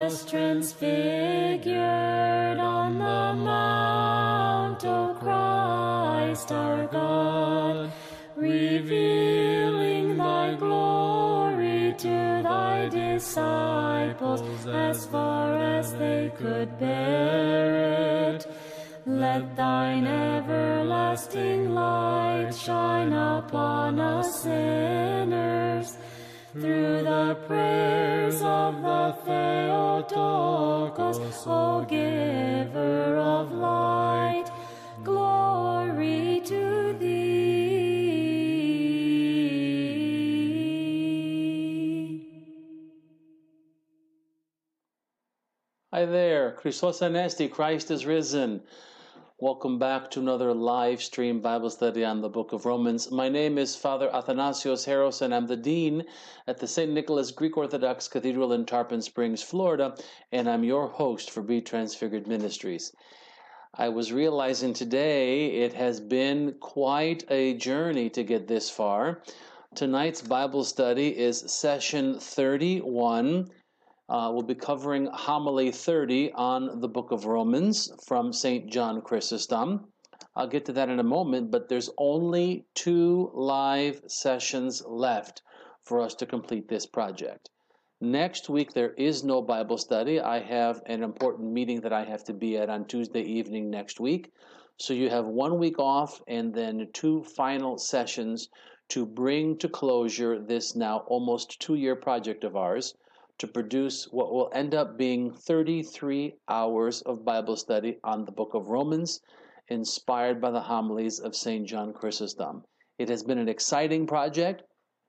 was transfigured on the mount, O Christ our God, revealing thy glory to thy disciples as far as they could bear it. Let thine everlasting light shine upon us sinners, through the prayers of the Theotokos, O giver of light, glory to thee. Hi there, Christos Anesti, Christ is risen. Welcome back to another live stream Bible study on the book of Romans. My name is Father Athanasios Heros, and I'm the Dean at the St. Nicholas Greek Orthodox Cathedral in Tarpon Springs, Florida, and I'm your host for Be Transfigured Ministries. I was realizing today it has been quite a journey to get this far. Tonight's Bible study is session 31. We'll be covering homily 30 on the book of Romans from St. John Chrysostom. I'll get to that in a moment, but there's only 2 live sessions left for us to complete this project. Next week, there is no Bible study. I have an important meeting that I have to be at on Tuesday evening next week. So you have 1 week off and then 2 final sessions to bring to closure this now almost 2-year project of ours, to produce what will end up being 33 hours of Bible study on the book of Romans, inspired by the homilies of St. John Chrysostom. It has been an exciting project.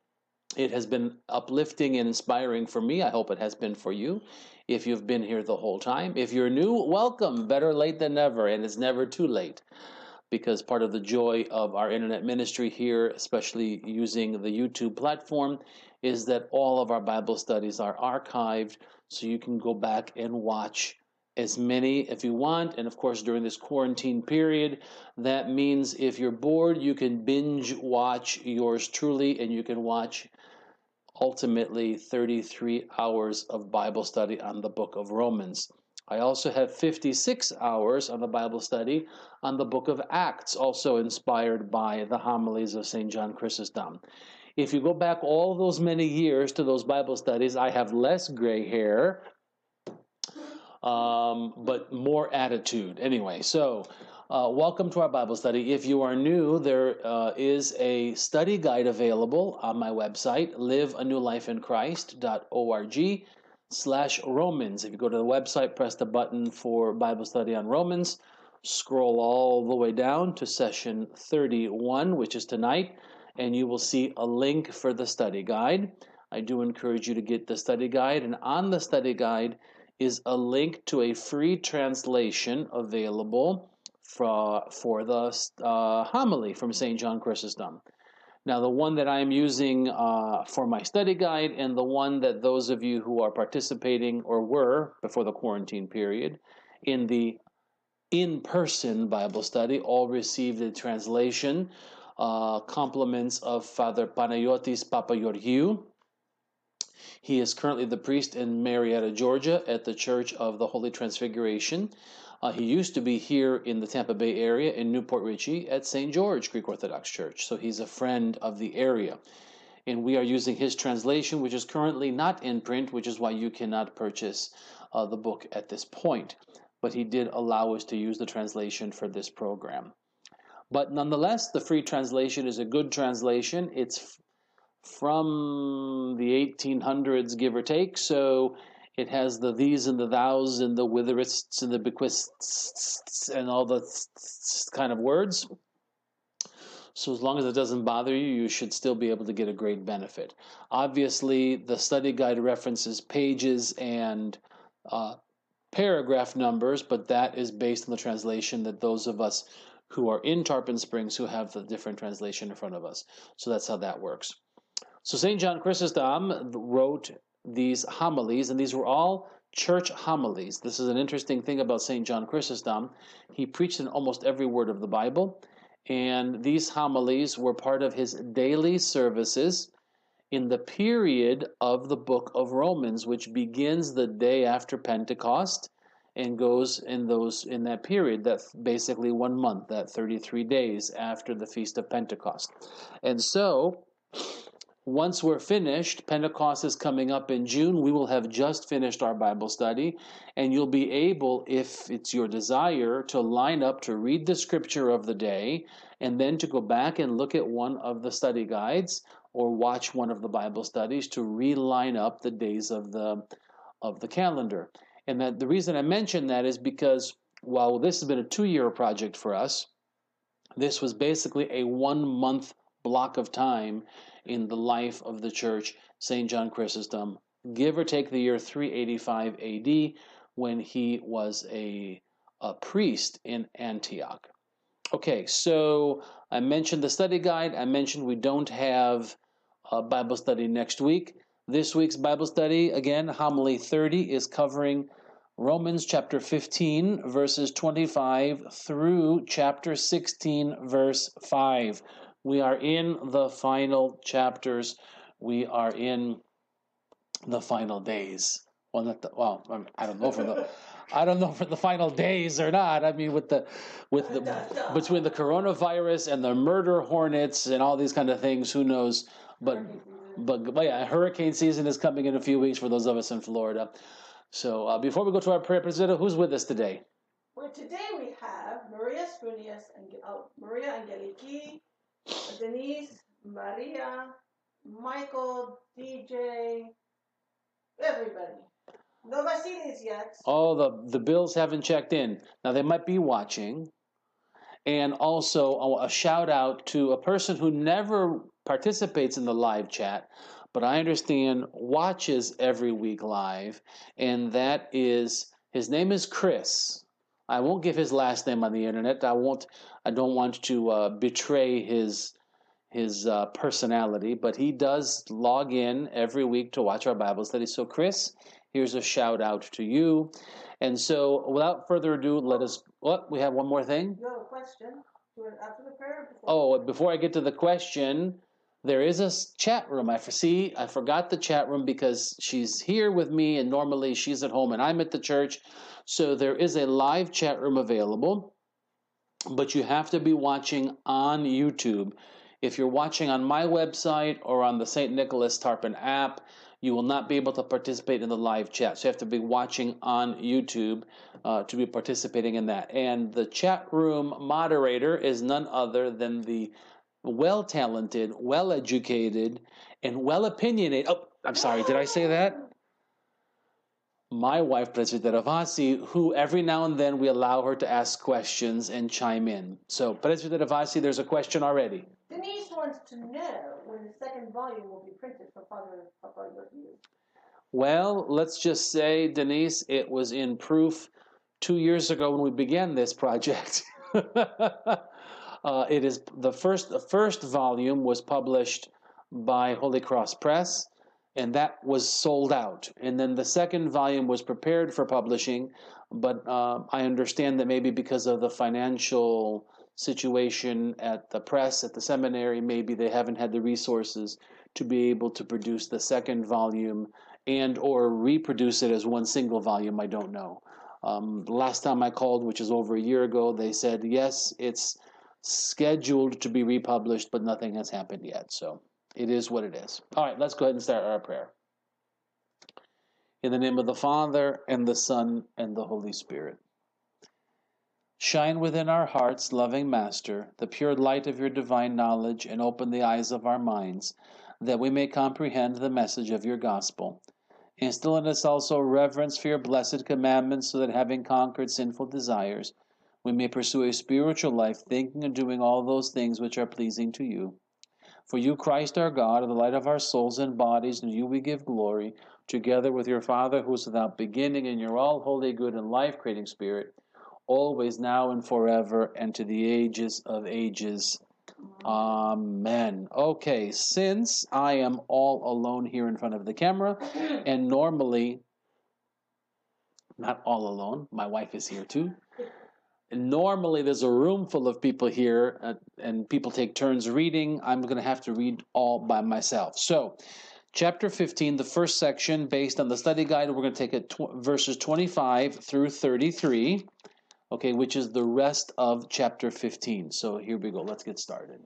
It has been uplifting and inspiring for me. I hope it has been for you, if you've been here the whole time. If you're new, welcome. Better late than never, and it's never too late, because part of the joy of our internet ministry here, especially using the YouTube platform, is that all of our Bible studies are archived, so you can go back and watch as many if you want. And of course, during this quarantine period, that means if you're bored, you can binge watch yours truly, and you can watch ultimately 33 hours of Bible study on the book of Romans. I also have 56 hours on the Bible study on the book of Acts, also inspired by the homilies of St. John Chrysostom. If you go back all those many years to those Bible studies, I have less gray hair, but more attitude. Anyway, so welcome to our Bible study. If you are new, there is a study guide available on my website, liveanewlifeinchrist.org/Romans. If you go to the website, press the button for Bible study on Romans, scroll all the way down to session 31, which is tonight, and you will see a link for the study guide. I do encourage you to get the study guide, and on the study guide is a link to a free translation available for the homily from St. John Chrysostom. Now, the one that I am using for my study guide, and the one that those of you who are participating or were before the quarantine period in the in-person Bible study, all received a translation, compliments of Father Panayotis Papageorgiou. He is currently the priest in Marietta, Georgia, at the Church of the Holy Transfiguration. He used to be here in the Tampa Bay area in Newport Richey at St. George Greek Orthodox Church, so he's a friend of the area. And we are using his translation, which is currently not in print, which is why you cannot purchase the book at this point. But he did allow us to use the translation for this program. But nonetheless, the free translation is a good translation. It's from the 1800s, give or take, so it has the these and the thous and the witherists and the bequists and all the kind of words. So as long as it doesn't bother you, you should still be able to get a great benefit. Obviously, the study guide references pages and paragraph numbers, but that is based on the translation that those of us who are in Tarpon Springs who have the different translation in front of us. So that's how that works. So St. John Chrysostom wrote these homilies, and these were all church homilies. This is an interesting thing about St. John Chrysostom. He preached in almost every word of the Bible, and these homilies were part of his daily services in the period of the book of Romans, which begins the day after Pentecost and goes in that period, that basically 1 month, that 33 days after the Feast of Pentecost. And so, once we're finished, Pentecost is coming up in June. We will have just finished our Bible study, and you'll be able, if it's your desire, to line up to read the scripture of the day, and then to go back and look at one of the study guides or watch one of the Bible studies to reline up the days of the calendar. And that the reason I mention that is because while this has been a 2-year project for us, this was basically a 1-month block of time in the life of the church, St. John Chrysostom, give or take the year 385 AD, when he was a priest in Antioch. Okay, so I mentioned the study guide. I mentioned we don't have a Bible study next week. This week's Bible study, again, Homily 30, is covering Romans chapter 15, verses 25 through chapter 16, verse 5. We are in the final chapters. We are in the final days. I don't know for the final days or not. I mean, between the coronavirus and the murder hornets and all these kind of things, who knows? But yeah, hurricane season is coming in a few weeks for those of us in Florida. So before we go to our prayer, President, who's with us today? Well, today we have Maria Spunias and Maria Angeliki, Denise, Maria, Michael, DJ, everybody. No Vasilis yet. Oh, the bills haven't checked in. Now, they might be watching. And also a shout out to a person who never participates in the live chat, but I understand watches every week live, and that is, his name is Chris. I won't give his last name on the internet. I don't want to betray his personality, but he does log in every week to watch our Bible study. So Chris, here's a shout out to you. And so without further ado, we have one more thing. You have a question after the prayer? Before I get to the question, there is a chat room. I forgot the chat room because she's here with me, and normally she's at home and I'm at the church. So there is a live chat room available, but you have to be watching on YouTube. If you're watching on my website or on the St. Nicholas Tarpon app, you will not be able to participate in the live chat. So you have to be watching on YouTube to be participating in that. And the chat room moderator is none other than the well-talented, well-educated, and well-opinionated. Oh, I'm sorry, did I say that? My wife, President Ravasi, who every now and then we allow her to ask questions and chime in. So, President Ravasi, there's a question already. Denise wants to know when the second volume will be printed for Father Yossi. Well, let's just say, Denise, it was in proof 2 years ago when we began this project. It is the first volume was published by Holy Cross Press, and that was sold out. And then the second volume was prepared for publishing, but I understand that maybe because of the financial situation at the press, at the seminary, maybe they haven't had the resources to be able to produce the second volume and or reproduce it as one single volume. I don't know. The last time I called, which is over a year ago, they said, yes, it's scheduled to be republished, but nothing has happened yet. So it is what it is. All right, let's go ahead and start our prayer. In the name of the Father, and the Son, and the Holy Spirit. Shine within our hearts, loving Master, the pure light of your divine knowledge, and open the eyes of our minds, that we may comprehend the message of your gospel. Instill in us also reverence for your blessed commandments, so that having conquered sinful desires, we may pursue a spiritual life, thinking and doing all those things which are pleasing to you. For you, Christ our God, are the light of our souls and bodies, and you we give glory, together with your Father, who is without beginning, and your all holy, good, and life-creating Spirit, always, now, and forever, and to the ages of ages. Amen. Okay, since I am all alone here in front of the camera, and normally, not all alone, my wife is here too, Normally, there's a room full of people here, and people take turns reading. I'm going to have to read all by myself. So, chapter 15, the first section, based on the study guide, we're going to take it verses 25 through 33, okay, which is the rest of chapter 15. So, here we go. Let's get started.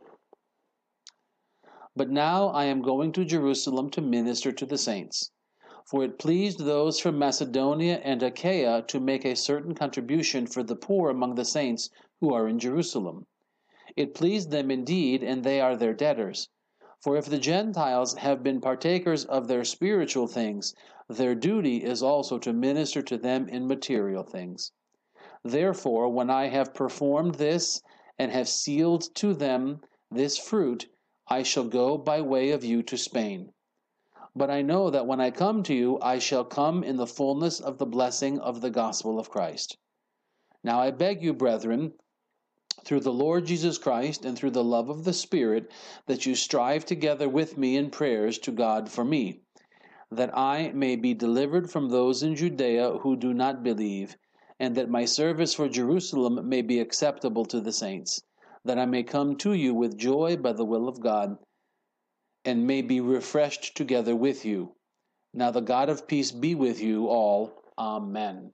But now I am going to Jerusalem to minister to the saints. For it pleased those from Macedonia and Achaia to make a certain contribution for the poor among the saints who are in Jerusalem. It pleased them indeed, and they are their debtors. For if the Gentiles have been partakers of their spiritual things, their duty is also to minister to them in material things. Therefore, when I have performed this, and have sealed to them this fruit, I shall go by way of you to Spain. But I know that when I come to you, I shall come in the fullness of the blessing of the gospel of Christ. Now I beg you, brethren, through the Lord Jesus Christ and through the love of the Spirit, that you strive together with me in prayers to God for me, that I may be delivered from those in Judea who do not believe, and that my service for Jerusalem may be acceptable to the saints, that I may come to you with joy by the will of God, and may be refreshed together with you. Now the God of peace be with you all. Amen.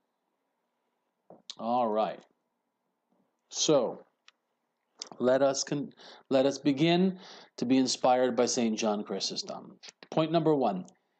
All right. So, let us begin to be inspired by St. John Chrysostom. Point number 1.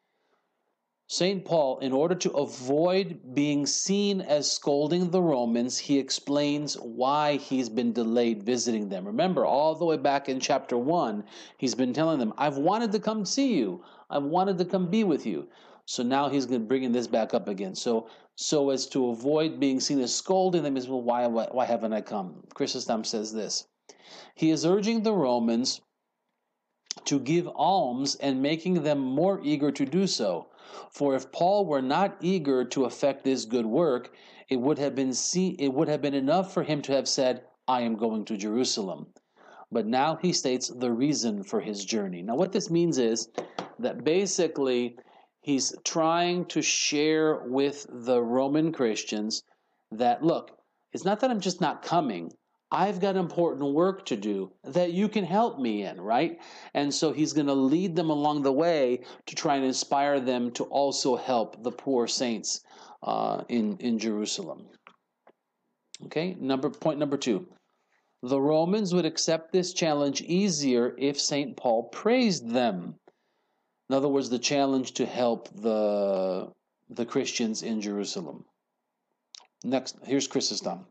St. Paul, in order to avoid being seen as scolding the Romans, he explains why he's been delayed visiting them. Remember, all the way back in chapter 1, he's been telling them, I've wanted to come see you. I've wanted to come be with you. So now he's going to bring this back up again. So as to avoid being seen as scolding them, is, well, why haven't I come? Chrysostom says this. He is urging the Romans to give alms and making them more eager to do so. For if Paul were not eager to effect this good work, it would have been enough for him to have said, I am going to Jerusalem. But now he states the reason for his journey. Now what this means is that basically he's trying to share with the Roman Christians that, look, it's not that I'm just not coming. I've got important work to do that you can help me in, right? And so he's going to lead them along the way to try and inspire them to also help the poor saints in Jerusalem. Okay, point number 2. The Romans would accept this challenge easier if St. Paul praised them. In other words, the challenge to help the Christians in Jerusalem. Next, here's Chrysostom.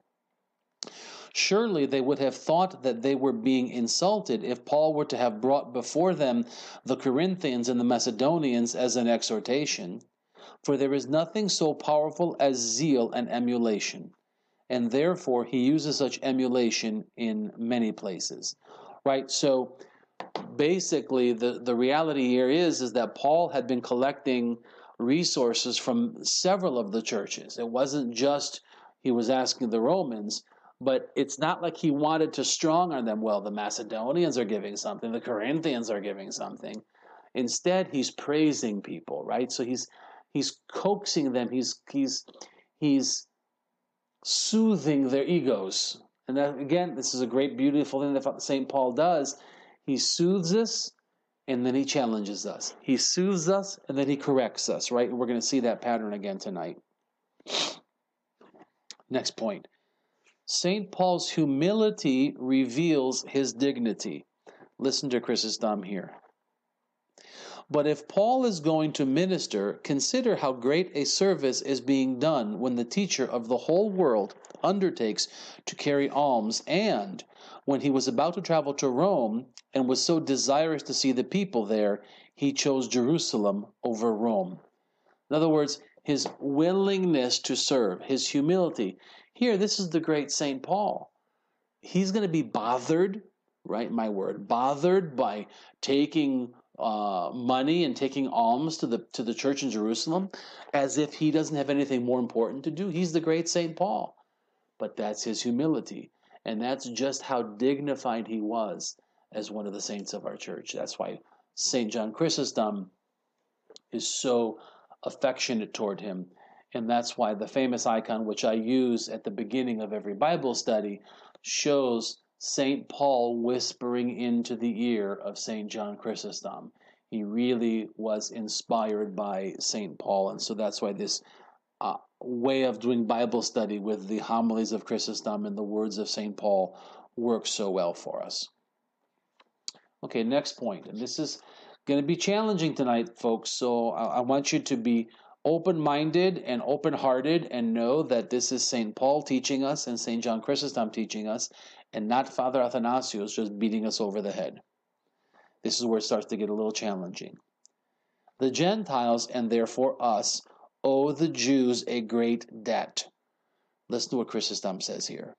Surely they would have thought that they were being insulted if Paul were to have brought before them the Corinthians and the Macedonians as an exhortation. For there is nothing so powerful as zeal and emulation, and therefore he uses such emulation in many places. Right? So basically the reality here is that Paul had been collecting resources from several of the churches. It wasn't just he was asking the Romans, but it's not like he wanted to strong on them. Well, the Macedonians are giving something, the Corinthians are giving something. Instead, he's praising people, right? So he's coaxing them, he's soothing their egos. And that, again, this is a great, beautiful thing that St. Paul does. He soothes us, and then he challenges us. He soothes us, and then he corrects us, right? And we're going to see that pattern again tonight. Next point. St. Paul's humility reveals his dignity. Listen to Chrysostom here. But if Paul is going to minister, consider how great a service is being done when the teacher of the whole world undertakes to carry alms, and when he was about to travel to Rome and was so desirous to see the people there, he chose Jerusalem over Rome. In other words, his willingness to serve, his humility. Here, this is the great St. Paul. He's going to be bothered, right, my word, bothered by taking money and taking alms to the church in Jerusalem as if he doesn't have anything more important to do. He's the great St. Paul. But that's his humility. And that's just how dignified he was as one of the saints of our church. That's why St. John Chrysostom is so affectionate toward him And that's why the famous icon, which I use at the beginning of every Bible study, shows St. Paul whispering into the ear of St. John Chrysostom. He really was inspired by St. Paul, and so that's why this way of doing Bible study with the homilies of Chrysostom and the words of St. Paul works so well for us. Okay, next point, and this is going to be challenging tonight, folks, so I want you to be open-minded and open-hearted and know that this is St. Paul teaching us and St. John Chrysostom teaching us, and not Father Athanasius just beating us over the head. This is where it starts to get a little challenging. The Gentiles, and therefore us, owe the Jews a great debt. Listen to what Chrysostom says here.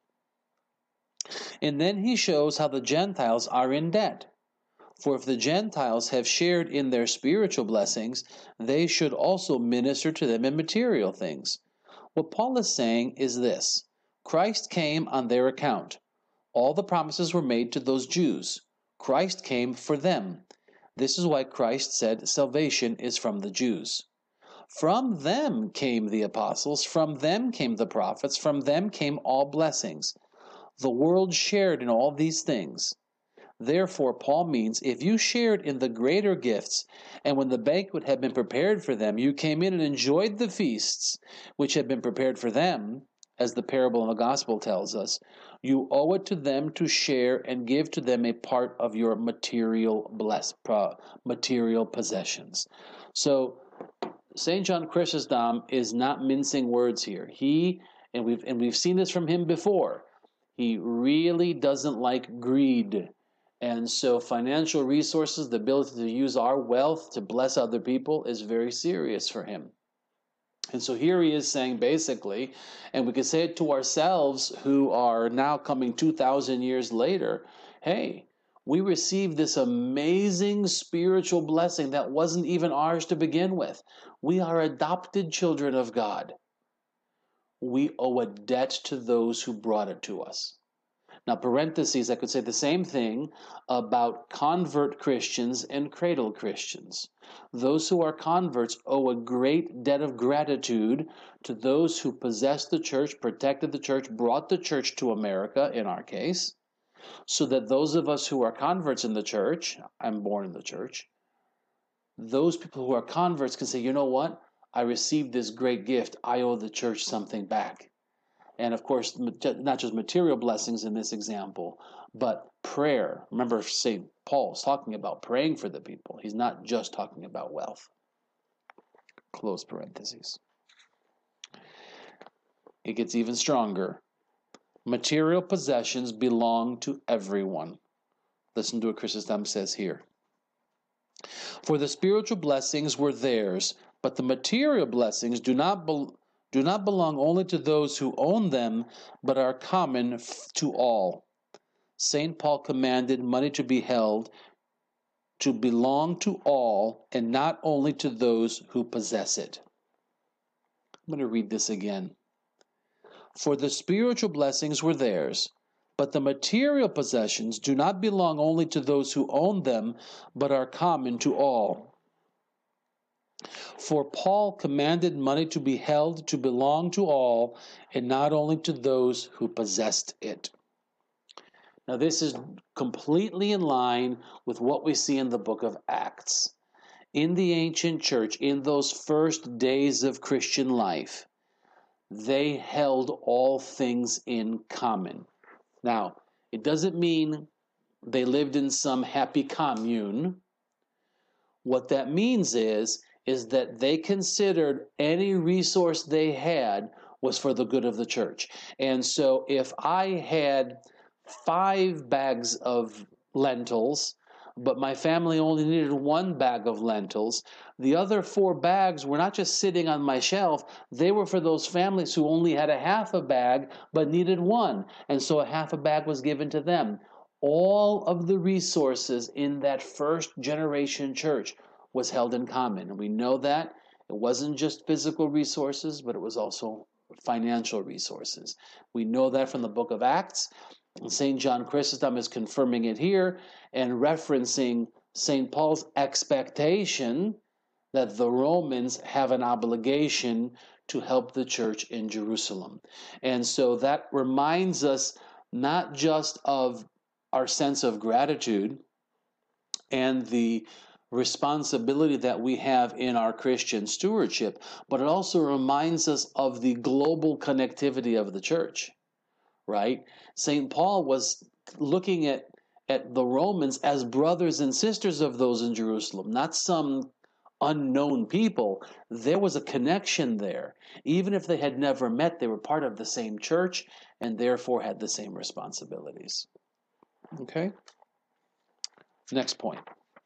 And then he shows how the Gentiles are in debt. For if the Gentiles have shared in their spiritual blessings, they should also minister to them in material things. What Paul is saying is this: Christ came on their account. All the promises were made to those Jews. Christ came for them. This is why Christ said salvation is from the Jews. From them came the apostles, from them came the prophets, from them came all blessings. The world shared in all these things. Therefore, Paul means, if you shared in the greater gifts, and when the banquet had been prepared for them, you came in and enjoyed the feasts which had been prepared for them, as the parable in the gospel tells us, you owe it to them to share and give to them a part of your material possessions. So, St. John Chrysostom is not mincing words here. We've seen this from him before. He really doesn't like greed. And so financial resources, the ability to use our wealth to bless other people, is very serious for him. And so here he is saying basically, and we could say it to ourselves who are now coming 2,000 years later, hey, we received this amazing spiritual blessing that wasn't even ours to begin with. We are adopted children of God. We owe a debt to those who brought it to us. Now, parentheses, I could say the same thing about convert Christians and cradle Christians. Those who are converts owe a great debt of gratitude to those who possessed the church, protected the church, brought the church to America, in our case, so that those of us who are converts in the church, I'm born in the church, those people who are converts can say, you know what? I received this great gift. I owe the church something back. And of course, not just material blessings in this example, but prayer. Remember, St. Paul's talking about praying for the people. He's not just talking about wealth. Close parentheses. It gets even stronger. Material possessions belong to everyone. Listen to what Chrysostom says here. For the spiritual blessings were theirs, but the material blessings do not belong only to those who own them, but are common to all. St. Paul commanded money to be held to belong to all and not only to those who possess it. I'm going to read this again. For the spiritual blessings were theirs, but the material possessions do not belong only to those who own them, but are common to all. For Paul commanded money to be held to belong to all, and not only to those who possessed it. Now this is completely in line with what we see in the book of Acts. In the ancient church, in those first days of Christian life, they held all things in common. Now, it doesn't mean they lived in some happy commune. What that means is that they considered any resource they had was for the good of the church. And so if I had 5 bags of lentils, but my family only needed 1 bag of lentils, the other 4 bags were not just sitting on my shelf, they were for those families who only had a half a bag but needed 1. And so a half a bag was given to them. All of the resources in that first generation church was held in common. And we know that it wasn't just physical resources, but it was also financial resources. We know that from the book of Acts. St. John Chrysostom is confirming it here and referencing St. Paul's expectation that the Romans have an obligation to help the church in Jerusalem. And so that reminds us not just of our sense of gratitude and the responsibility that we have in our Christian stewardship, but it also reminds us of the global connectivity of the church, right? St. Paul was looking at the Romans as brothers and sisters of those in Jerusalem, not some unknown people. There was a connection there. Even if they had never met, they were part of the same church and therefore had the same responsibilities. Okay? Next point.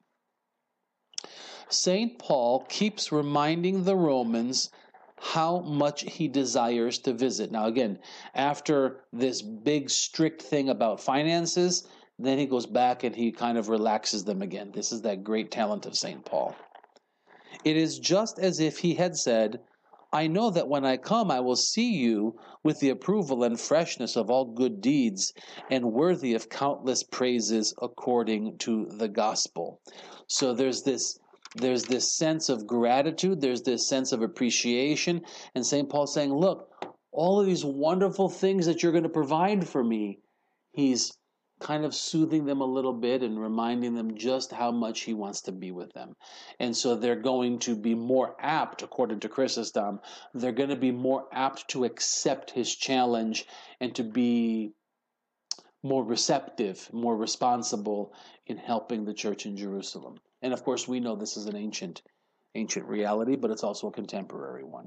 St. Paul keeps reminding the Romans how much he desires to visit. Now, again, after this big, strict thing about finances, then he goes back and he kind of relaxes them again. This is that great talent of St. Paul. It is just as if he had said, I know that when I come, I will see you with the approval and freshness of all good deeds and worthy of countless praises according to the gospel. So there's this sense of gratitude, there's this sense of appreciation, and St. Paul's saying, look, all of these wonderful things that you're going to provide for me, he's kind of soothing them a little bit and reminding them just how much he wants to be with them. And so they're going to be more apt, according to Chrysostom, they're going to be more apt to accept his challenge and to be more receptive, more responsible in helping the church in Jerusalem. And of course, we know this is an ancient reality, but it's also a contemporary one.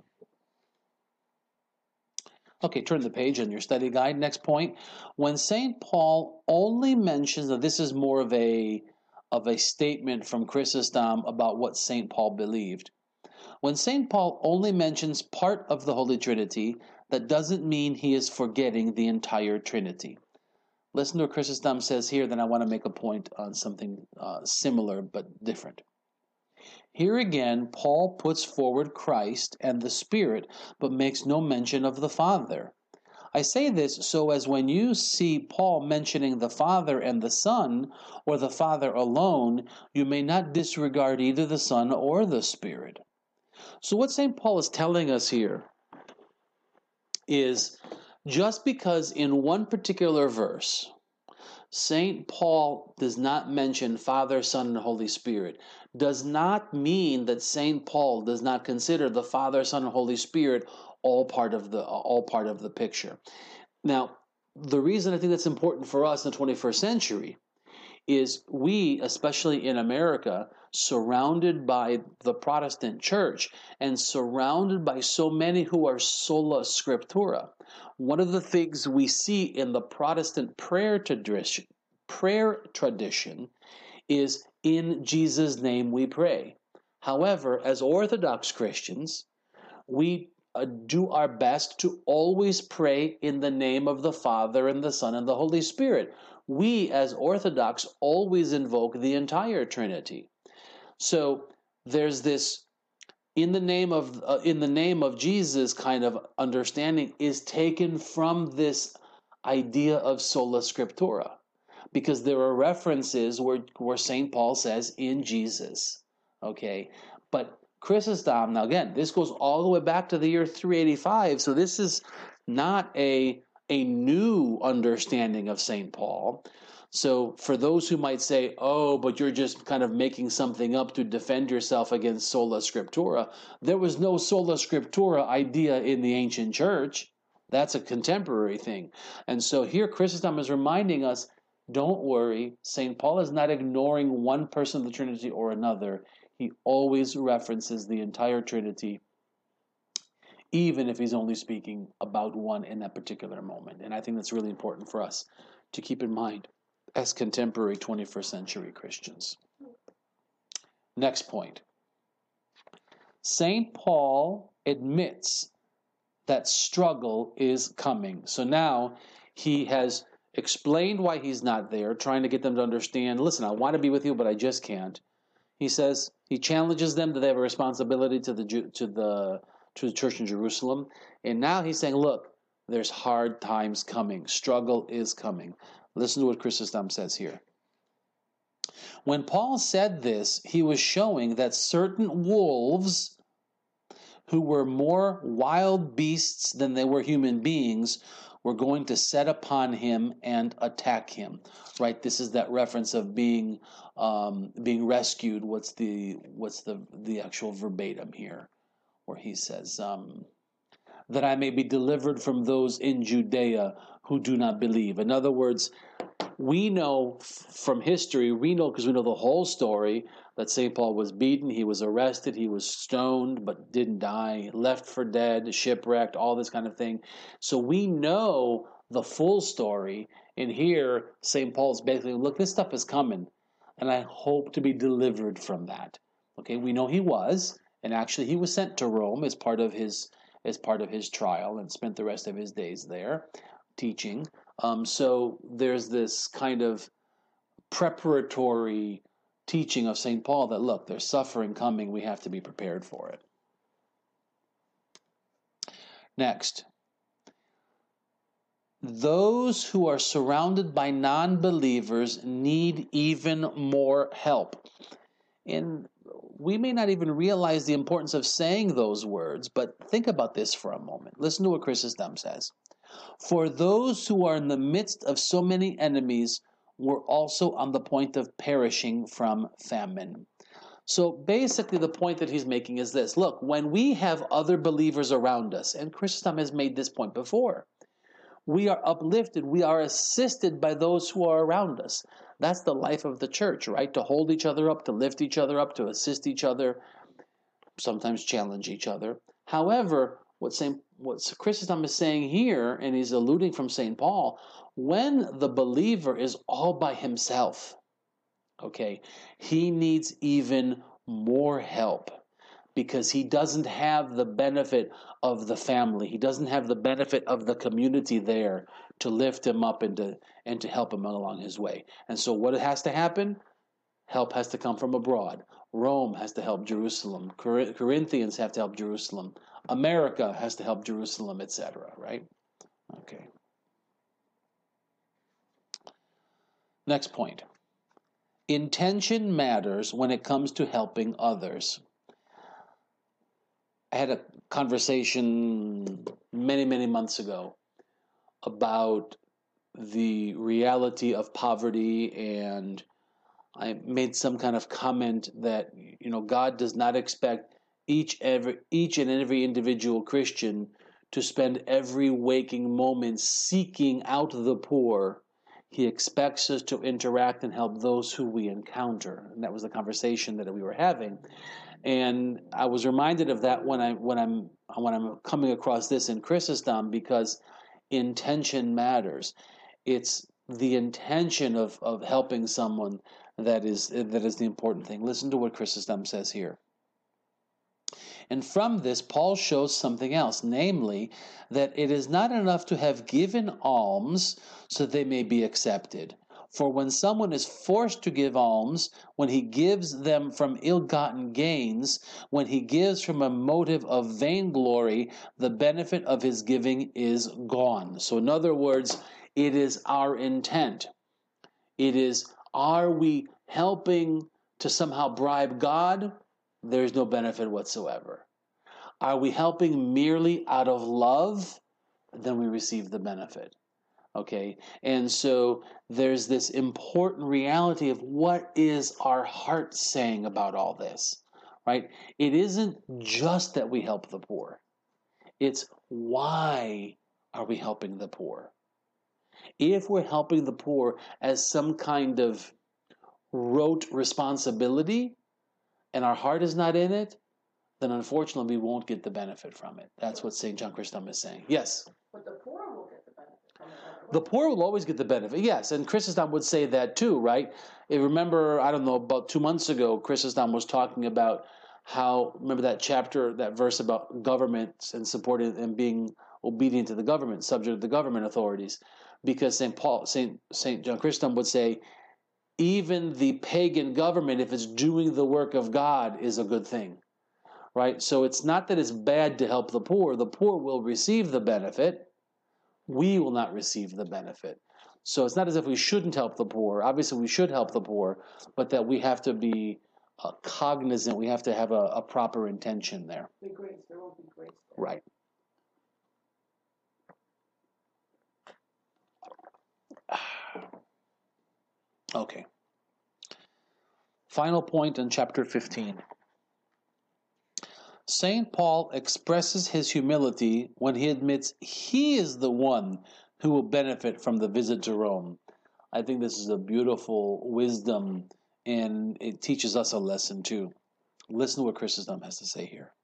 Okay, turn the page in your study guide. Next point. When St. Paul only mentions, that this is more of a statement from Chrysostom about what St. Paul believed. When St. Paul only mentions part of the Holy Trinity, that doesn't mean he is forgetting the entire Trinity. Listen to what Chrysostom says here, then I want to make a point on something similar but different. Here again, Paul puts forward Christ and the Spirit, but makes no mention of the Father. I say this so as when you see Paul mentioning the Father and the Son, or the Father alone, you may not disregard either the Son or the Spirit. So what St. Paul is telling us here is just because in one particular verse, St. Paul does not mention Father, Son, and Holy Spirit, does not mean that St. Paul does not consider the Father, Son, and Holy Spirit all part of the picture. Now, the reason I think that's important for us in the 21st century is we, especially in America, surrounded by the Protestant church and surrounded by so many who are sola scriptura. One of the things we see in the Protestant prayer tradition is, in Jesus' name we pray. However, as Orthodox Christians, we do our best to always pray in the name of the Father and the Son and the Holy Spirit. We, as Orthodox, always invoke the entire Trinity. So there's this in the name of Jesus kind of understanding is taken from this idea of sola scriptura, because there are references where St. Paul says in Jesus. Okay, but Chrysostom, now again, this goes all the way back to the year 385, so this is not a new understanding of St. Paul. So for those who might say, oh, but you're just kind of making something up to defend yourself against sola scriptura, there was no sola scriptura idea in the ancient church. That's a contemporary thing. And so here Chrysostom is reminding us, don't worry, St. Paul is not ignoring one person of the Trinity or another. He always references the entire Trinity, even if he's only speaking about one in that particular moment. And I think that's really important for us to keep in mind as contemporary 21st century Christians. Next point. St. Paul admits that struggle is coming. So now he has explained why he's not there, trying to get them to understand, listen, I want to be with you, but I just can't. He says, he challenges them that they have a responsibility to the church in Jerusalem. And now he's saying, look, there's hard times coming. Struggle is coming. Listen to what Chrysostom says here. When Paul said this, he was showing that certain wolves who were more wild beasts than they were human beings, were going to set upon him and attack him. Right? This is that reference of being rescued. What's the actual verbatim here, where he says, that I may be delivered from those in Judea who do not believe. In other words, we know from history, because we know the whole story, that St. Paul was beaten, he was arrested, he was stoned, but didn't die, left for dead, shipwrecked, all this kind of thing. So we know the full story. And here, St. Paul's basically, look, this stuff is coming, and I hope to be delivered from that. Okay, we know he was, and actually he was sent to Rome as part of his trial and spent the rest of his days there teaching. So there's this kind of preparatory teaching of St. Paul that, look, there's suffering coming, we have to be prepared for it. Next, those who are surrounded by non-believers need even more help. And we may not even realize the importance of saying those words, but think about this for a moment. Listen to what Chrysostom says. For those who are in the midst of so many enemies were also on the point of perishing from famine. So basically the point that he's making is this. Look, when we have other believers around us, and Chrysostom has made this point before, we are uplifted, we are assisted by those who are around us. That's the life of the church, right? To hold each other up, to lift each other up, to assist each other, sometimes challenge each other. However, what Chrysostom is saying here, and he's alluding from St. Paul, when the believer is all by himself, okay, he needs even more help because he doesn't have the benefit of the family. He doesn't have the benefit of the community there to lift him up and to help him along his way. And so what has to happen? Help has to come from abroad. Rome has to help Jerusalem. Corinthians have to help Jerusalem. America has to help Jerusalem, etc., right? Okay. Next point. Intention matters when it comes to helping others. I had a conversation many, many months ago about the reality of poverty, and I made some kind of comment that, God does not expect each and every individual Christian to spend every waking moment seeking out the poor. He expects us to interact and help those who we encounter. And that was the conversation that we were having. And I was reminded of that when I'm coming across this in Chrysostom, because intention matters. It's the intention of helping someone that is the important thing. Listen to what Chrysostom says here. And from this, Paul shows something else, namely that it is not enough to have given alms so they may be accepted. For when someone is forced to give alms, when he gives them from ill-gotten gains, when he gives from a motive of vainglory, the benefit of his giving is gone. So in other words, it is our intent. It is, are we helping to somehow bribe God? There's no benefit whatsoever. Are we helping merely out of love? Then we receive the benefit. Okay, and so there's this important reality of what is our heart saying about all this, right? It isn't just that we help the poor. It's why are we helping the poor? If we're helping the poor as some kind of rote responsibility and our heart is not in it, then unfortunately we won't get the benefit from it. That's what St. John Chrysostom is saying. Yes? But the poor will get the benefit from it. The poor will always get the benefit. Yes, and Chrysostom would say that too, right? Remember, I don't know, about 2 months ago, Chrysostom was talking about how, remember that chapter, that verse about governments and supporting and being obedient to the government, subject to the government authorities, because St. John Chrysostom would say, even the pagan government, if it's doing the work of God, is a good thing, right? So it's not that it's bad to help the poor. The poor will receive the benefit. We will not receive the benefit. So it's not as if we shouldn't help the poor. Obviously, we should help the poor, but that we have to be cognizant. We have to have a proper intention there. Be grace. There will be grace there. Right. Okay. Final point in chapter 15. St. Paul expresses his humility when he admits he is the one who will benefit from the visit to Rome. I think this is a beautiful wisdom, and it teaches us a lesson too. Listen to what Chrysostom has to say here.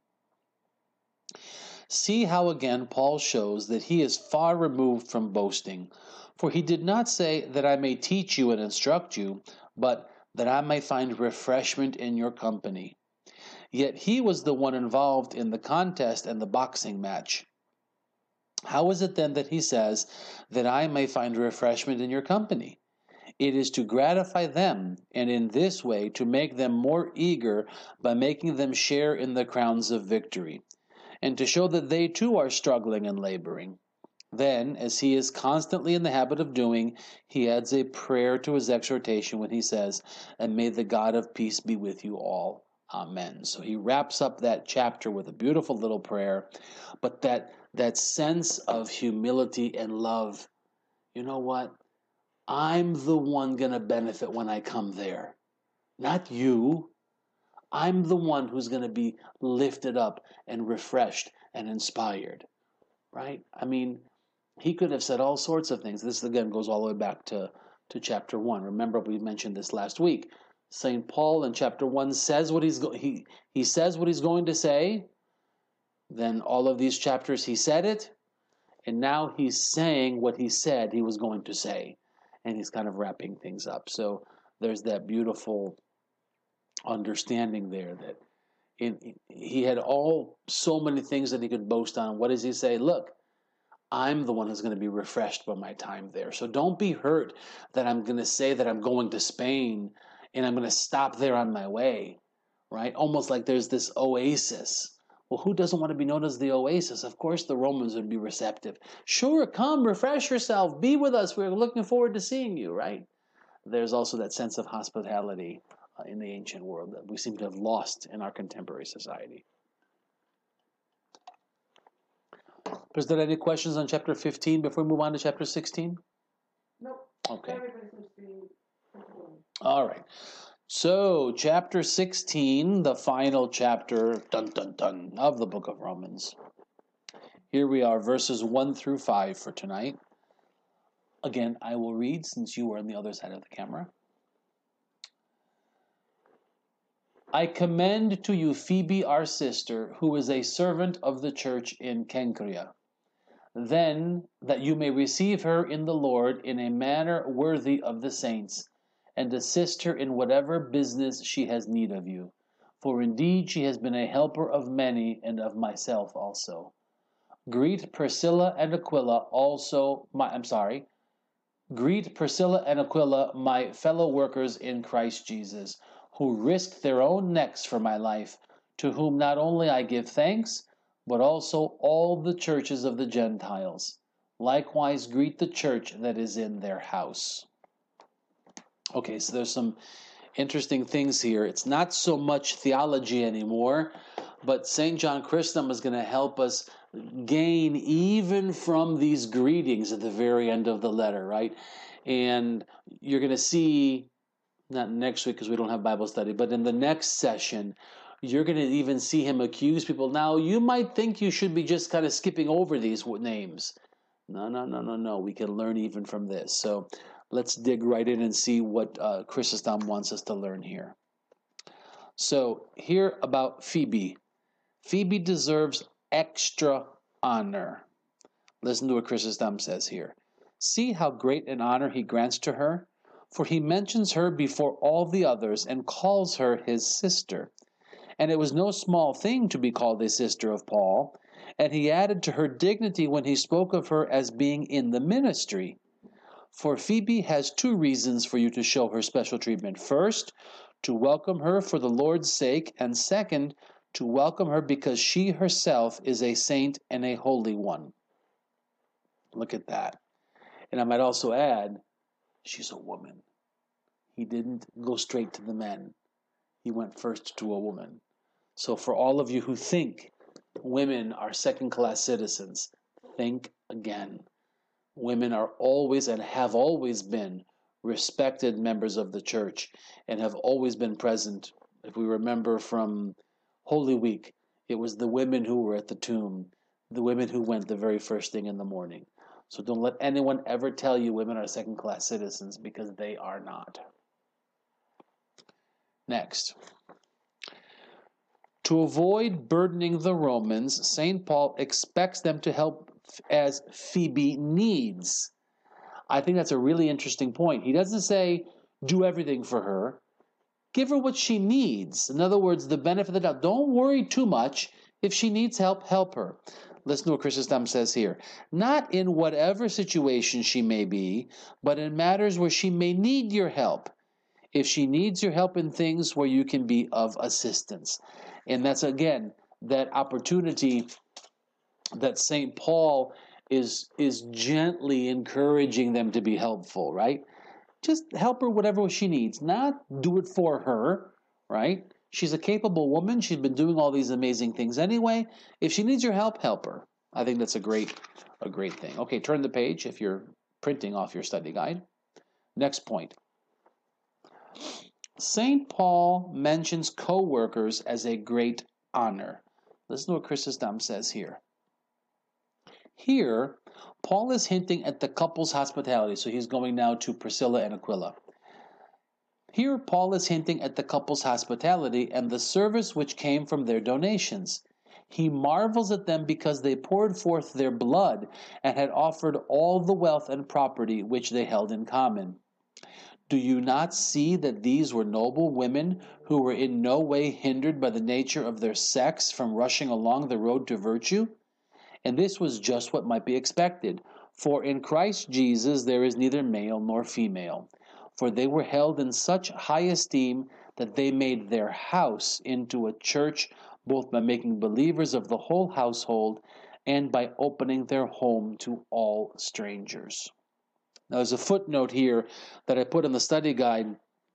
See how again Paul shows that he is far removed from boasting. For he did not say that I may teach you and instruct you, but that I may find refreshment in your company. Yet he was the one involved in the contest and the boxing match. How is it then that he says that I may find refreshment in your company? It is to gratify them, and in this way to make them more eager by making them share in the crowns of victory, and to show that they too are struggling and laboring. Then, as he is constantly in the habit of doing, he adds a prayer to his exhortation when he says, "And may the God of peace be with you all. Amen." So he wraps up that chapter with a beautiful little prayer, but that sense of humility and love. You know what? I'm the one going to benefit when I come there, not you. I'm the one who's going to be lifted up and refreshed and inspired, right? I mean, he could have said all sorts of things. This, again, goes all the way back to chapter 1. Remember, we mentioned this last week. St. Paul in chapter 1 says what he says what he's going to say. Then all of these chapters he said it, and now he's saying what he said he was going to say, and he's kind of wrapping things up. So there's that beautiful understanding there that he had so many things that he could boast on. What does he say? Look, I'm the one who's going to be refreshed by my time there. So don't be hurt that I'm going to say that I'm going to Spain and I'm going to stop there on my way, right? Almost like there's this oasis. Well, who doesn't want to be known as the oasis? Of course the Romans would be receptive. Sure, come, refresh yourself, be with us. We're looking forward to seeing you, right? There's also that sense of hospitality in the ancient world that we seem to have lost in our contemporary society. Is there any questions on chapter 15 before we move on to chapter 16? Nope. Okay. Everybody seems to be comfortable. All right. So, chapter 16, the final chapter, of the book of Romans. Here we are, verses 1 through 5 for tonight. Again, I will read since you are on the other side of the camera. I commend to you Phoebe, our sister, who is a servant of the church in Cenchrea. Then, that you may receive her in the Lord in a manner worthy of the saints, and assist her in whatever business she has need of you. For indeed she has been a helper of many, and of myself also. Greet Priscilla and Aquila, my fellow workers in Christ Jesus, who risked their own necks for my life, to whom not only I give thanks, but also all the churches of the Gentiles. Likewise greet the church that is in their house. Okay, so there's some interesting things here. It's not so much theology anymore, but St. John Chrysostom is going to help us gain even from these greetings at the very end of the letter, right? And you're going to see, not next week because we don't have Bible study, but in the next session, you're going to even see him accuse people. Now, you might think you should be just kind of skipping over these names. No. We can learn even from this. So let's dig right in and see what Chrysostom wants us to learn here. So here about Phoebe. Phoebe deserves extra honor. Listen to what Chrysostom says here. See how great an honor he grants to her, for he mentions her before all the others and calls her his sister. And it was no small thing to be called a sister of Paul, and he added to her dignity when he spoke of her as being in the ministry. For Phoebe has two reasons for you to show her special treatment. First, to welcome her for the Lord's sake, and second, to welcome her because she herself is a saint and a holy one. Look at that. And I might also add, she's a woman. He didn't go straight to the men. he went first to a woman. So for all of you who think women are second-class citizens, think again. Women are always and have always been respected members of the church and have always been present. If we remember from Holy Week, it was the women who were at the tomb, the women who went the very first thing in the morning. So don't let anyone ever tell you women are second-class citizens, because they are not. Next. To avoid burdening the Romans, St. Paul expects them to help as Phoebe needs. I think that's a really interesting point. He doesn't say, do everything for her. Give her what she needs. In other words, the benefit of the doubt. Don't worry too much. If she needs help, help her. Listen to what Chrysostom says here. Not in whatever situation she may be, but in matters where she may need your help. If she needs your help in things where you can be of assistance. And that's, again, that opportunity that St. Paul is gently encouraging them to be helpful, right? Just help her whatever she needs, not do it for her, right? She's a capable woman. She's been doing all these amazing things anyway. If she needs your help, help her. I think that's a great thing. Okay, turn the page if you're printing off your study guide. Next point. St. Paul mentions co-workers as a great honor. Listen to what Chrysostom says here. Here, Paul is hinting at the couple's hospitality. So he's going now to Priscilla and Aquila. Here, Paul is hinting at the couple's hospitality and the service which came from their donations. He marvels at them because they poured forth their blood and had offered all the wealth and property which they held in common. Do you not see that these were noble women who were in no way hindered by the nature of their sex from rushing along the road to virtue? And this was just what might be expected. For in Christ Jesus there is neither male nor female. For they were held in such high esteem that they made their house into a church, both by making believers of the whole household and by opening their home to all strangers. Now, there's a footnote here that I put in the study guide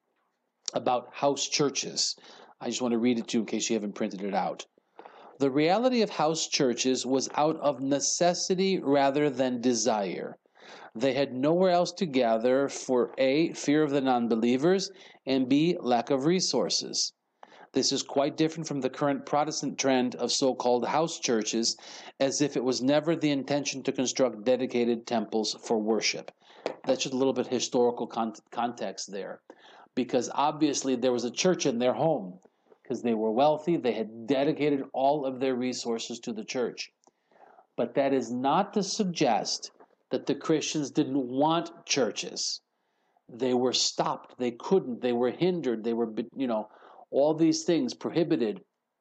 about house churches. I just want to read it to you in case you haven't printed it out. The reality of house churches was out of necessity rather than desire. They had nowhere else to gather for A, fear of the non-believers, and B, lack of resources. This is quite different from the current Protestant trend of so-called house churches, as if it was never the intention to construct dedicated temples for worship. That's just a little bit historical context there, because obviously there was a church in their home, because they were wealthy, they had dedicated all of their resources to the church. But that is not to suggest that the Christians didn't want churches. They were stopped, they couldn't, they were hindered, they were, all these things prohibited.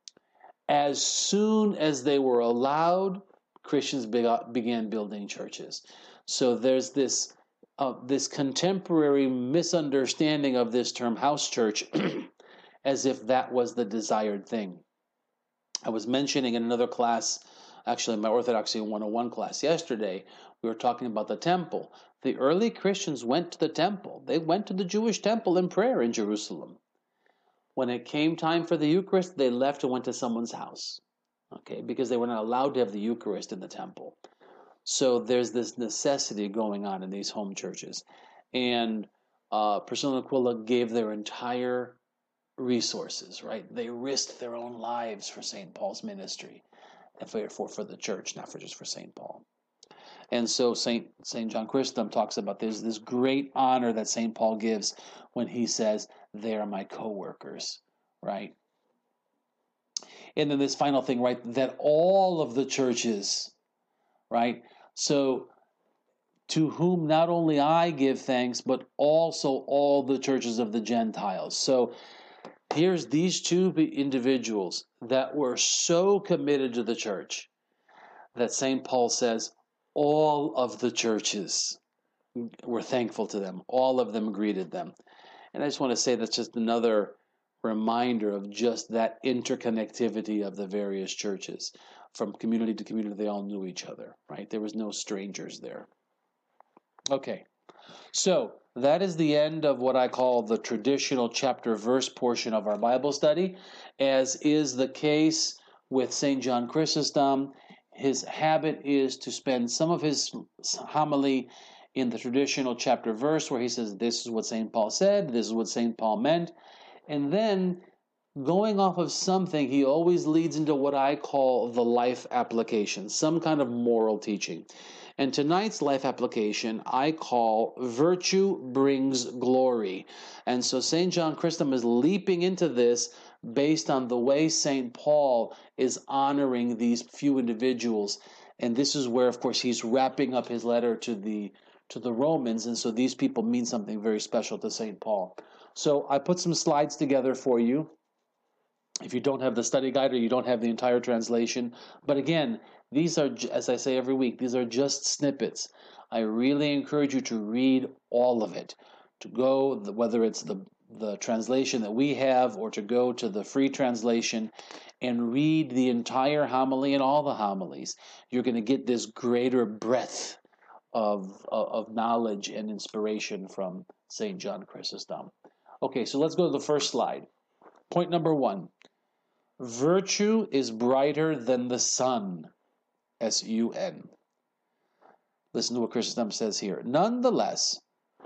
As soon as they were allowed, Christians began building churches. So there's this contemporary misunderstanding of this term house church as if that was the desired thing. I was mentioning in another class, actually my Orthodoxy 101 class yesterday, we were talking about the temple. The early Christians went to the temple. They went to the Jewish temple in prayer in Jerusalem. When it came time for the Eucharist, they left and went to someone's house, okay, because they were not allowed to have the Eucharist in the temple. So there's this necessity going on in these home churches. And Priscilla and Aquila gave their entire resources, right? They risked their own lives for St. Paul's ministry and for the church, not just for St. Paul. And so St. John Chrysostom talks about this great honor that St. Paul gives when he says, they are my co-workers, right? And then this final thing, right, that all of the churches, right? So to whom not only I give thanks, but also all the churches of the Gentiles. So here's these two individuals that were so committed to the church that St. Paul says all of the churches were thankful to them. All of them greeted them. And I just want to say that's just another reminder of just that interconnectivity of the various churches. From community to community, they all knew each other, right? There was no strangers there. Okay, so that is the end of what I call the traditional chapter verse portion of our Bible study, as is the case with St. John Chrysostom. His habit is to spend some of his homily in the traditional chapter verse where he says, this is what St. Paul said, this is what St. Paul meant, and then going off of something, he always leads into what I call the life application, some kind of moral teaching. And tonight's life application I call Virtue Brings Glory. And so St. John Chrysostom is leaping into this based on the way St. Paul is honoring these few individuals. And this is where, of course, he's wrapping up his letter to the Romans. And so these people mean something very special to St. Paul. So I put some slides together for you, if you don't have the study guide or you don't have the entire translation. But again, these are, as I say every week, these are just snippets. I really encourage you to read all of it, to go, whether it's the translation that we have or to go to the free translation and read the entire homily and all the homilies. You're going to get this greater breadth of knowledge and inspiration from St. John Chrysostom. Okay, so let's go to the first slide. Point number 1. Virtue is brighter than the sun. S-U-N. Listen to what Chrysostom says here. Nonetheless,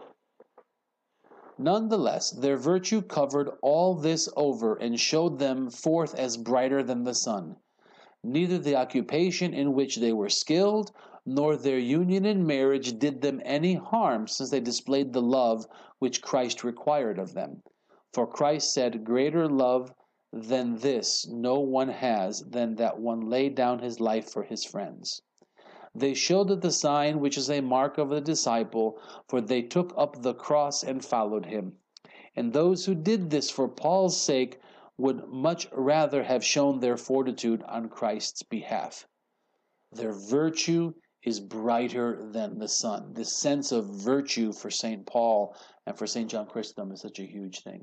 their virtue covered all this over and showed them forth as brighter than the sun. Neither the occupation in which they were skilled, nor their union in marriage did them any harm, since they displayed the love which Christ required of them. For Christ said, greater love than this no one has, than that one lay down his life for his friends. They showed it the sign which is a mark of the disciple, for they took up the cross and followed him. And those who did this for Paul's sake would much rather have shown their fortitude on Christ's behalf. Their virtue is brighter than the sun. This sense of virtue for St. Paul and for St. John Chrysostom is such a huge thing.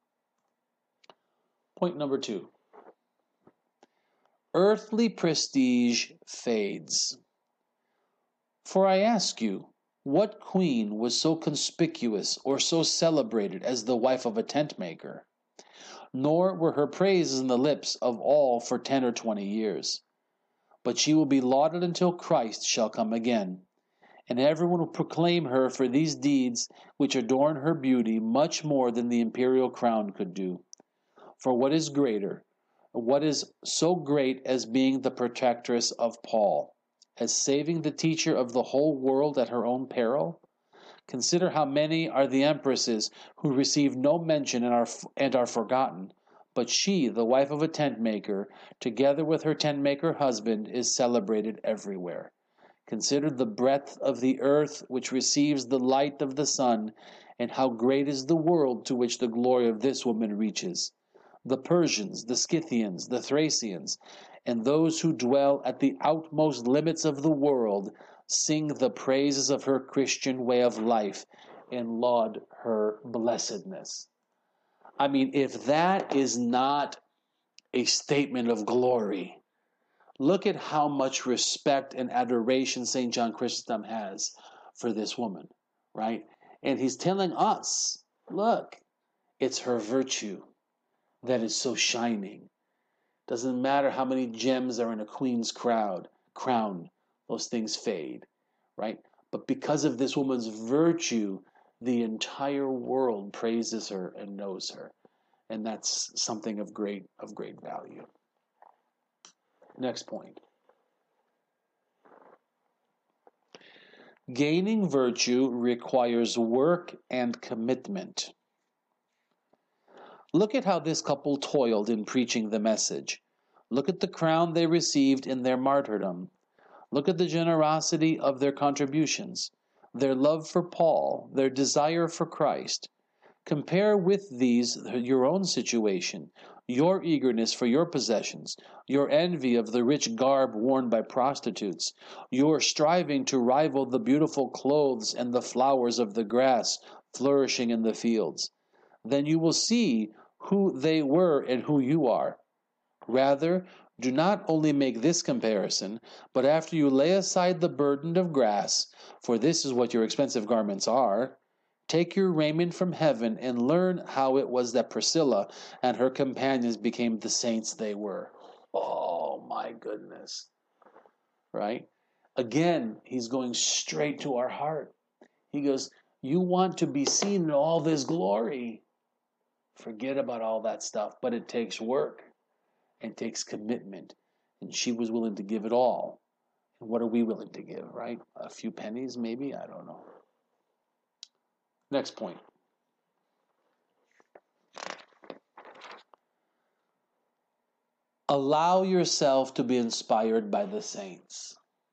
Point number 2. Earthly prestige fades. For I ask you, what queen was so conspicuous or so celebrated as the wife of a tent maker? Nor were her praises in the lips of all for 10 or 20 years. But she will be lauded until Christ shall come again, and everyone will proclaim her for these deeds which adorn her beauty much more than the imperial crown could do. For what is greater, what is so great as being the protectress of Paul, as saving the teacher of the whole world at her own peril? Consider how many are the empresses who receive no mention and are forgotten, but she, the wife of a tent maker, together with her tent maker husband, is celebrated everywhere. Consider the breadth of the earth which receives the light of the sun, and how great is the world to which the glory of this woman reaches. The Persians, the Scythians, the Thracians, and those who dwell at the outmost limits of the world sing the praises of her Christian way of life and laud her blessedness. I mean, if that is not a statement of glory, look at how much respect and adoration St. John Chrysostom has for this woman, right? And he's telling us, look, it's her virtue that is so shining. Doesn't matter how many gems are in a queen's crown, those things fade, right? But because of this woman's virtue, the entire world praises her and knows her. And that's something of great value. Next point. Gaining virtue requires work and commitment. Look at how this couple toiled in preaching the message. Look at the crown they received in their martyrdom. Look at the generosity of their contributions, their love for Paul, their desire for Christ. Compare with these your own situation, your eagerness for your possessions, your envy of the rich garb worn by prostitutes, your striving to rival the beautiful clothes and the flowers of the grass flourishing in the fields. Then you will see who they were and who you are. Rather, do not only make this comparison, but after you lay aside the burden of grass, for this is what your expensive garments are, Take your raiment from heaven and learn how it was that Priscilla and her companions became the saints they were. Oh my goodness. Right? Again, he's going straight to our heart. He goes, you want to be seen in all this glory. Forget about all that stuff, but it takes work and takes commitment. And she was willing to give it all. And what are we willing to give, right? A few pennies, maybe? I don't know. Next point. Allow yourself to be inspired by the saints.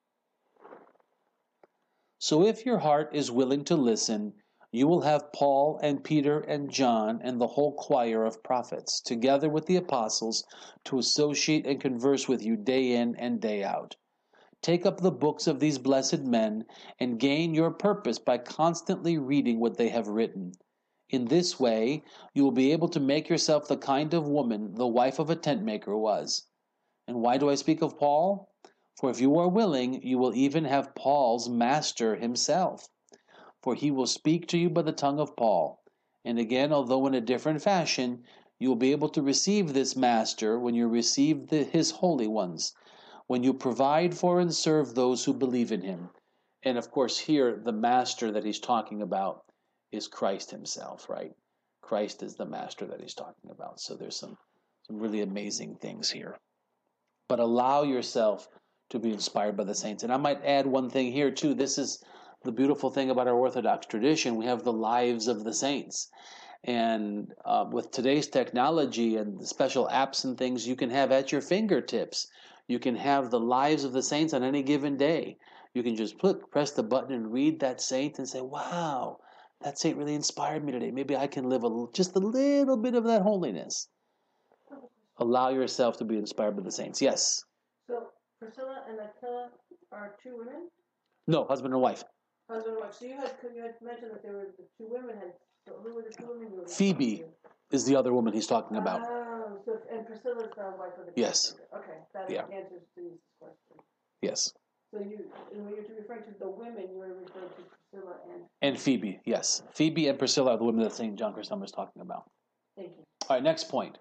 So if your heart is willing to listen, you will have Paul and Peter and John and the whole choir of prophets, together with the apostles, to associate and converse with you day in and day out. Take up the books of these blessed men and gain your purpose by constantly reading what they have written. In this way, you will be able to make yourself the kind of woman the wife of a tent maker was. And why do I speak of Paul? For if you are willing, you will even have Paul's master himself. For he will speak to you by the tongue of Paul. And again, although in a different fashion, you will be able to receive this master when you receive his holy ones, when you provide for and serve those who believe in him. And of course, here, the master that he's talking about is Christ himself, right? Christ is the master that he's talking about. So there's some really amazing things here. But allow yourself to be inspired by the saints. And I might add one thing here too. This is the beautiful thing about our Orthodox tradition. We have the lives of the saints. And with today's technology and the special apps and things you can have at your fingertips, you can have the lives of the saints on any given day. You can just press the button and read that saint and say, wow, that saint really inspired me today. Maybe I can live just a little bit of that holiness. Allow yourself to be inspired by the saints. Yes? So Priscilla and Aquila are two women? No, husband and wife. Husband and wife. So you had mentioned that there were the two women. So who were the two women you were Phoebe is the other woman he's talking about. Oh, so, and Priscilla is the wife of the Yes. Okay, that answers Denise's question. Yes. So when you're referring to the women, you were referring to Priscilla and Phoebe, yes. Phoebe and Priscilla are the women that St. John Chrysostom is talking about. Thank you. All right, next point.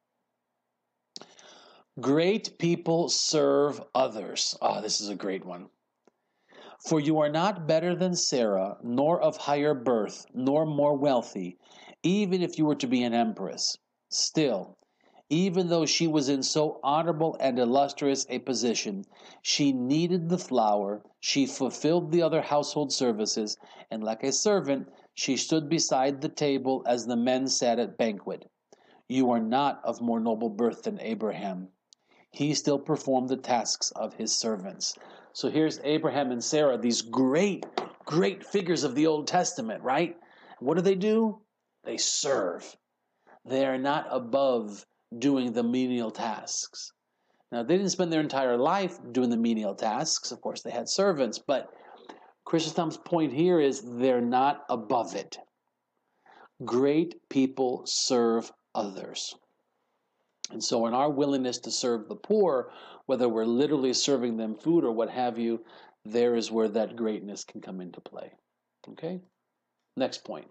Great people serve others. This is a great one. For you are not better than Sarah, nor of higher birth, nor more wealthy, even if you were to be an empress. Still, even though she was in so honorable and illustrious a position, she kneaded the flour, she fulfilled the other household services, and like a servant, she stood beside the table as the men sat at banquet. You are not of more noble birth than Abraham. He still performed the tasks of his servants. So here's Abraham and Sarah, these great, great figures of the Old Testament, right? What do? They serve. They are not above doing the menial tasks. Now, they didn't spend their entire life doing the menial tasks. Of course, they had servants, but Chrysostom's point here is they're not above it. Great people serve others. And so in our willingness to serve the poor, whether we're literally serving them food or what have you, there is where that greatness can come into play. Okay? Next point.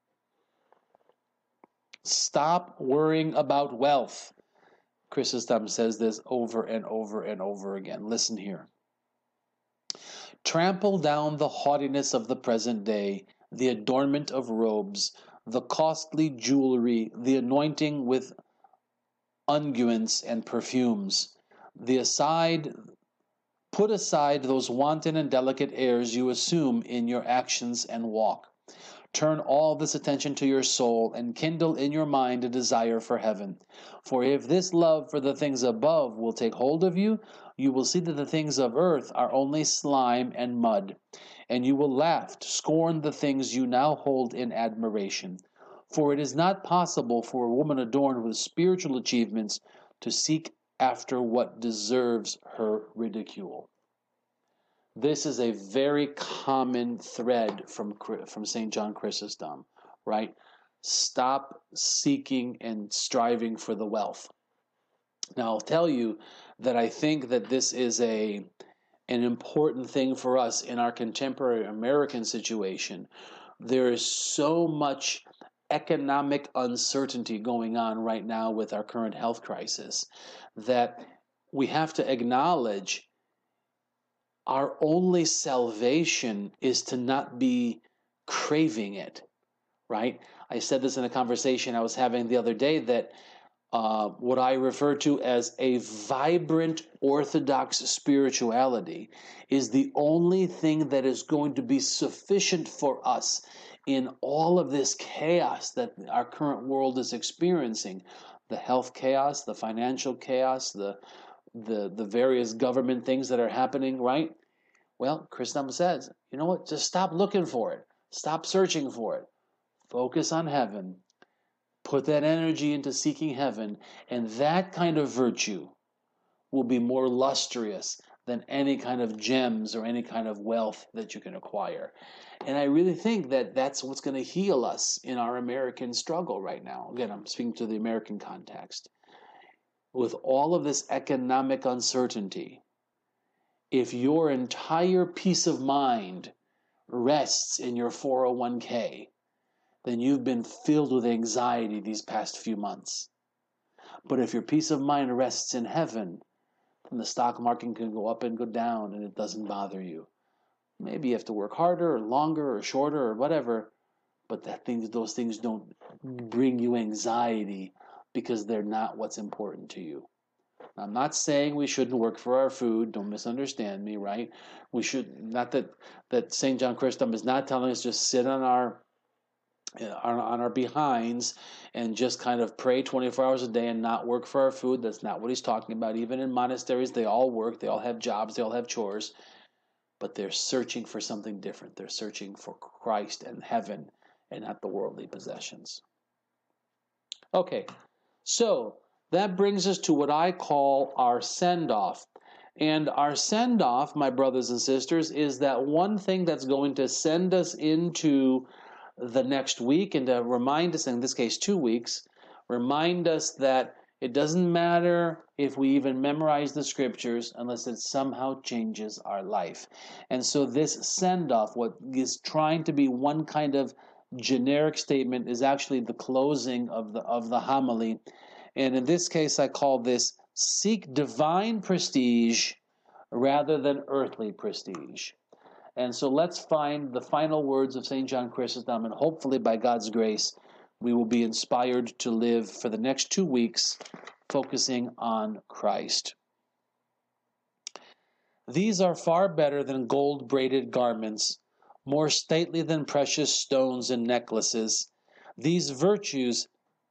Stop worrying about wealth. Chrysostom says this over and over and over again. Listen here. Trample down the haughtiness of the present day, the adornment of robes, the costly jewelry, the anointing with unguents and perfumes. Put aside those wanton and delicate airs you assume in your actions and walk. Turn all this attention to your soul and kindle in your mind a desire for heaven. For if this love for the things above will take hold of you, you will see that the things of earth are only slime and mud, and you will laugh to scorn the things you now hold in admiration. For it is not possible for a woman adorned with spiritual achievements to seek after what deserves her ridicule. This is a very common thread from St. John Chrysostom, right? Stop seeking and striving for the wealth. Now, I'll tell you that I think that this is an important thing for us in our contemporary American situation, there is so much economic uncertainty going on right now with our current health crisis that we have to acknowledge our only salvation is to not be craving it, right? I said this in a conversation I was having the other day that what I refer to as a vibrant Orthodox spirituality is the only thing that is going to be sufficient for us in all of this chaos that our current world is experiencing. The health chaos, the financial chaos, the various government things that are happening, right? Well, Christendom says, you know what? Just stop looking for it. Stop searching for it. Focus on heaven. Put that energy into seeking heaven, and that kind of virtue will be more lustrous than any kind of gems or any kind of wealth that you can acquire. And I really think that that's what's going to heal us in our American struggle right now. Again, I'm speaking to the American context. With all of this economic uncertainty, if your entire peace of mind rests in your 401k, then you've been filled with anxiety these past few months. But if your peace of mind rests in heaven, then the stock market can go up and go down and it doesn't bother you. Maybe you have to work harder or longer or shorter or whatever, but those things don't bring you anxiety because they're not what's important to you. I'm not saying we shouldn't work for our food. Don't misunderstand me, right? We should, not that St. John Chrysostom is not telling us just sit on our behinds and just kind of pray 24 hours a day and not work for our food. That's not what he's talking about. Even in monasteries, they all work, they all have jobs, they all have chores, but they're searching for something different. They're searching for Christ and heaven and not the worldly possessions. Okay, so that brings us to what I call our send-off. And our send-off, my brothers and sisters, is that one thing that's going to send us into the next week and to remind us, in this case 2 weeks, remind us that it doesn't matter if we even memorize the scriptures unless it somehow changes our life. And so this send-off, what is trying to be one kind of generic statement, is actually the closing of the homily. And in this case, I call this seek divine prestige rather than earthly prestige. And so let's find the final words of St. John Chrysostom, and hopefully by God's grace, we will be inspired to live for the next 2 weeks focusing on Christ. These are far better than gold-braided garments, more stately than precious stones and necklaces. These virtuous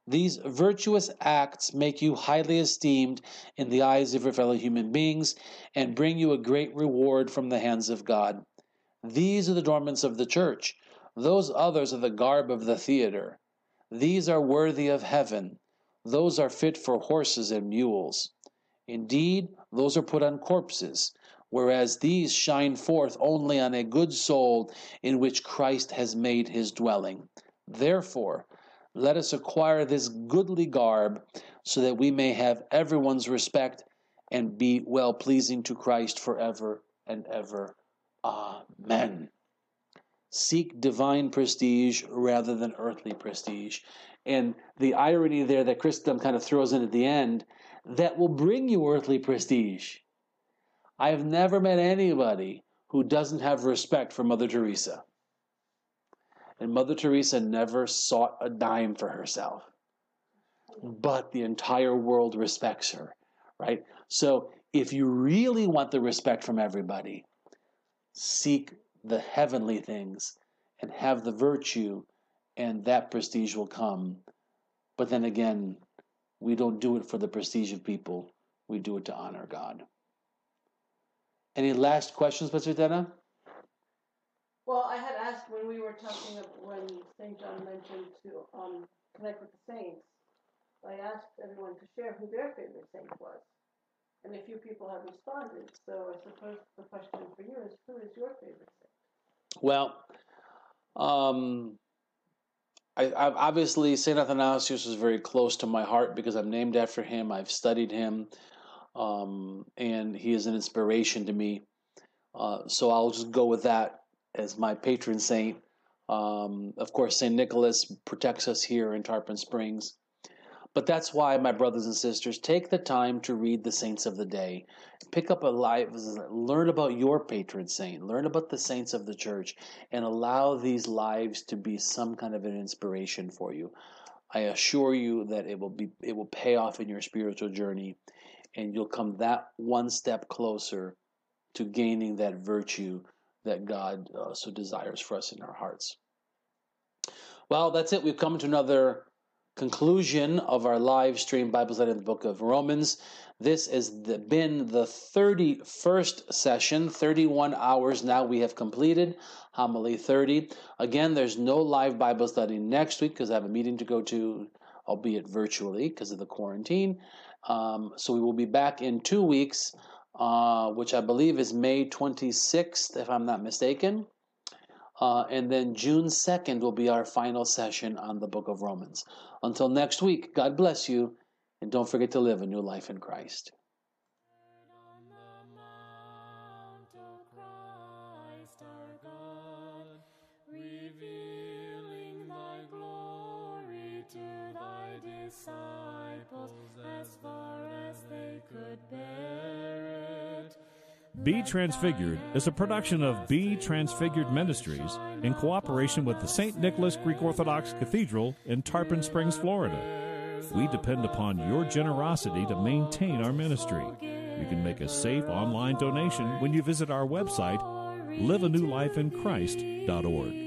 acts make you highly esteemed in the eyes of your fellow human beings and bring you a great reward from the hands of God. These are the adornments of the church. Those others are the garb of the theater. These are worthy of heaven. Those are fit for horses and mules. Indeed, those are put on corpses, whereas these shine forth only on a good soul in which Christ has made his dwelling. Therefore, let us acquire this goodly garb so that we may have everyone's respect and be well-pleasing to Christ forever and ever. Amen. Seek divine prestige rather than earthly prestige. And the irony there that Christendom kind of throws in at the end, that will bring you earthly prestige. I have never met anybody who doesn't have respect for Mother Teresa. And Mother Teresa never sought a dime for herself. But the entire world respects her, right? So if you really want the respect from everybody, seek the heavenly things and have the virtue, and that prestige will come. But then again, we don't do it for the prestige of people. We do it to honor God. Any last questions, Pastor Dana? Well, I had asked when we were talking when St. John mentioned to connect with the saints. I asked everyone to share who their favorite saint was. And a few people have responded. So I suppose the question for you is, who is your favorite saint? Well, I obviously St. Athanasius was very close to my heart because I'm named after him. I've studied him, and he is an inspiration to me. So I'll just go with that as my patron saint. Of course, St. Nicholas protects us here in Tarpon Springs. But that's why, my brothers and sisters, take the time to read the saints of the day. Pick up a life, learn about your patron saint, learn about the saints of the church, and allow these lives to be some kind of an inspiration for you. I assure you that it will pay off in your spiritual journey, and you'll come that one step closer to gaining that virtue that God so desires for us in our hearts. Well, that's it. We've come to another conclusion of our live stream Bible study in the book of Romans. This has been the 31st session, 31 hours now we have completed, Homily 30. Again, there's no live Bible study next week because I have a meeting to go to, albeit virtually because of the quarantine. So we will be back in 2 weeks, which I believe is May 26th, if I'm not mistaken. And then June 2nd will be our final session on the book of Romans. Until next week, God bless you, and don't forget to live a new life in Christ. On the mount, O Christ our God, revealing thy glory to thy disciples as far as they could bear it. Be Transfigured is a production of Be Transfigured Ministries in cooperation with the St. Nicholas Greek Orthodox Cathedral in Tarpon Springs, Florida. We depend upon your generosity to maintain our ministry. You can make a safe online donation when you visit our website, liveanewlifeinchrist.org.